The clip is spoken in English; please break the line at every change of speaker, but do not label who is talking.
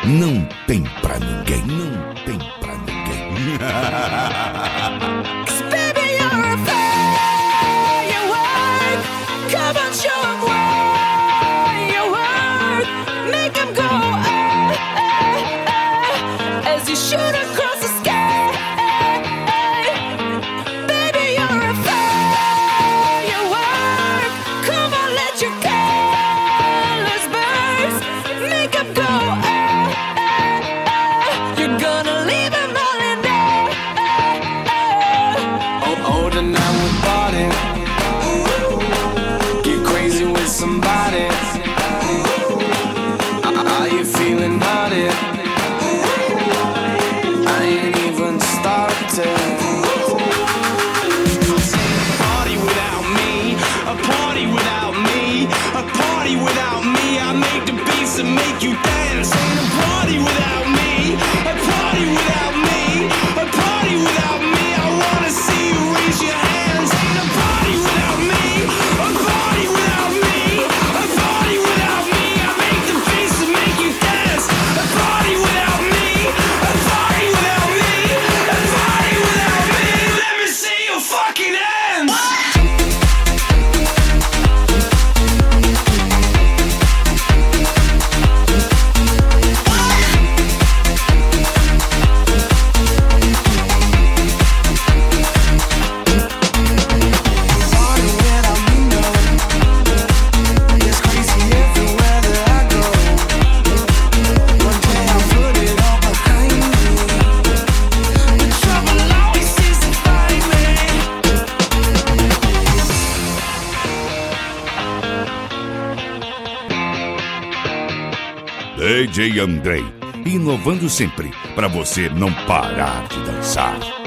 não tem pra ninguém, não tem pra ninguém.
Baby, you're a firework. Come on, show 'em what you're worth. Make 'em go as you shoot across the sky. Baby, you're a firework. Come on, let your colors burst. Make 'em go. You're gonna leave 'em all in there.
Oh, tonight we party. Get crazy with somebody. Are you feeling naughty? I ain't even started. Party without me, a party without me, a party without me. I make the beats and make you dance. Ain't a party without me, a party without me, a party without me. I wanna see you raise your hands. Ain't a party without me, a party without me, a party without me. I make the beats and make you dance. A party without me, a party without me, a party without me. Let me see your fucking hands.
DJ Andrei, inovando sempre para você não parar de dançar.